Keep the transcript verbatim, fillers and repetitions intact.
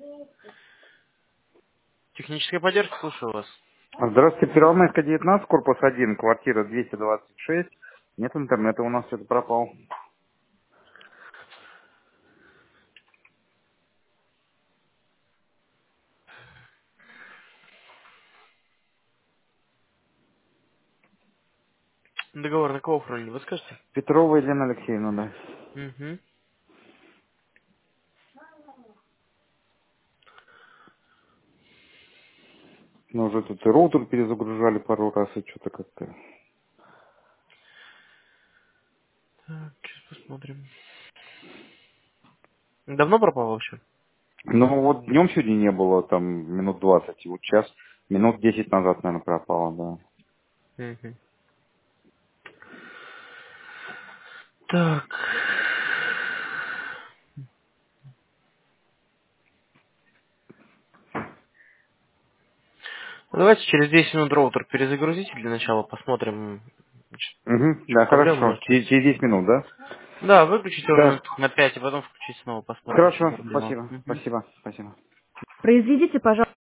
Техническая поддержка, слушаю вас. Здравствуйте, Первомайская, девятнадцать, корпус один, квартира двести двадцать шесть. Нет интернета, у нас что-то пропал. Договор на кого оформлен, вы скажете? Петрова Елена Алексеевна, да. Угу. Мы уже тут и роутер перезагружали пару раз, и что-то как-то... Так, сейчас посмотрим. Давно пропал вообще? Ну вот днем сегодня не было, там минут двадцать, и вот сейчас минут десять назад, наверное, пропало, да. Угу. Так. Ну, давайте через десять минут роутер перезагрузите для начала, посмотрим, Угу, в чем да, проблема, хорошо. может Через, быть. через десять минут, да? Да, выключите его Да. минут на пять, и потом включите снова, посмотрим, в чем Хорошо, проблема. спасибо, Мгм. спасибо, спасибо. Произведите, пожалуйста.